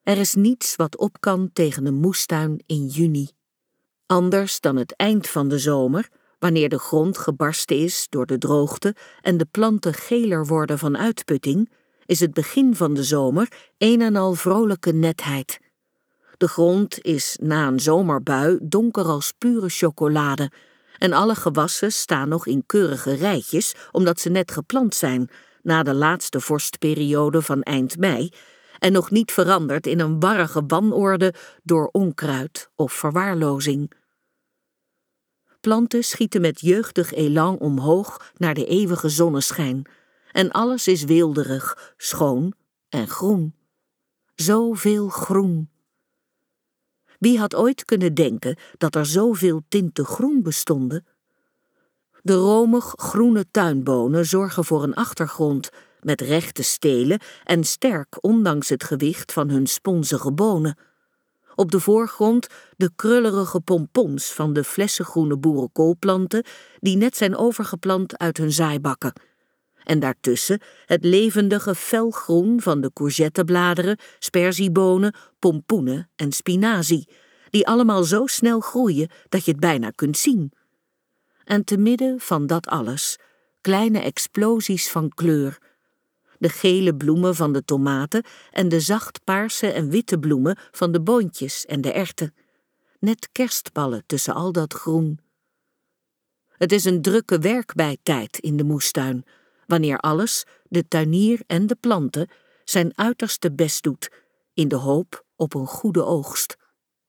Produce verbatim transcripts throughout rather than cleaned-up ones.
Er is niets wat op kan tegen een moestuin in juni. Anders dan het eind van de zomer, wanneer de grond gebarsten is door de droogte en de planten geler worden van uitputting, is het begin van de zomer een en al vrolijke netheid. De grond is na een zomerbui donker als pure chocolade en alle gewassen staan nog in keurige rijtjes omdat ze net geplant zijn na de laatste vorstperiode van eind mei en nog niet veranderd in een warrige wanorde door onkruid of verwaarlozing. Planten schieten met jeugdig elan omhoog naar de eeuwige zonneschijn en alles is weelderig, schoon en groen. Zoveel groen. Wie had ooit kunnen denken dat er zoveel tinten groen bestonden? De romig groene tuinbonen zorgen voor een achtergrond met rechte stelen en sterk ondanks het gewicht van hun sponzige bonen. Op de voorgrond de krullerige pompons van de flessengroene boerenkoolplanten die net zijn overgeplant uit hun zaaibakken. En daartussen het levendige felgroen van de courgettebladeren, sperziebonen, pompoenen en spinazie, die allemaal zo snel groeien dat je het bijna kunt zien. En te midden van dat alles kleine explosies van kleur. De gele bloemen van de tomaten en de zacht paarse en witte bloemen van de boontjes en de erwten. Net kerstballen tussen al dat groen. Het is een drukke werkbijtijd in de moestuin, wanneer alles, de tuinier en de planten, zijn uiterste best doet, in de hoop op een goede oogst.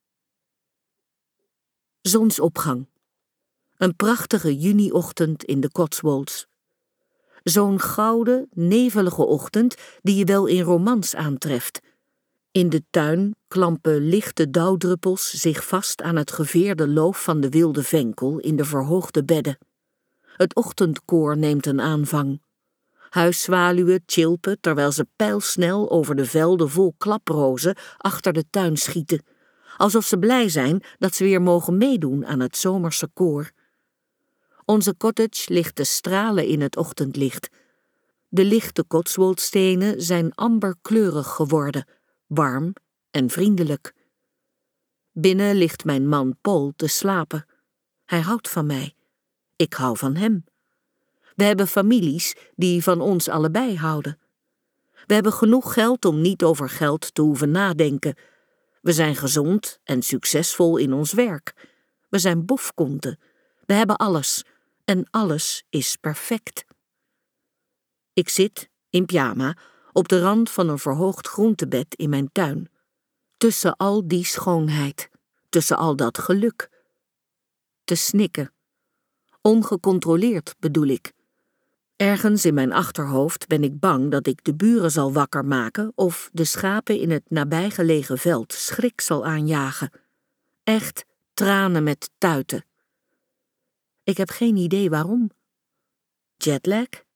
Zonsopgang. Een prachtige juniochtend in de Cotswolds. Zo'n gouden, nevelige ochtend die je wel in romans aantreft. In de tuin klampen lichte dauwdruppels zich vast aan het geveerde loof van de wilde venkel in de verhoogde bedden. Het ochtendkoor neemt een aanvang. Huiszwaluwen tjilpen terwijl ze pijlsnel over de velden vol klaprozen achter de tuin schieten, alsof ze blij zijn dat ze weer mogen meedoen aan het zomerse koor. Onze cottage ligt te stralen in het ochtendlicht. De lichte Cotswoldstenen zijn amberkleurig geworden, warm en vriendelijk. Binnen ligt mijn man Paul te slapen. Hij houdt van mij. Ik hou van hem. We hebben families die van ons allebei houden. We hebben genoeg geld om niet over geld te hoeven nadenken. We zijn gezond en succesvol in ons werk. We zijn bofkonten. We hebben alles. En alles is perfect. Ik zit, in pyjama, op de rand van een verhoogd groentebed in mijn tuin. Tussen al die schoonheid. Tussen al dat geluk. Te snikken. Ongecontroleerd bedoel ik. Ergens in mijn achterhoofd ben ik bang dat ik de buren zal wakker maken of de schapen in het nabijgelegen veld schrik zal aanjagen. Echt tranen met tuiten. Ik heb geen idee waarom. Jetlag?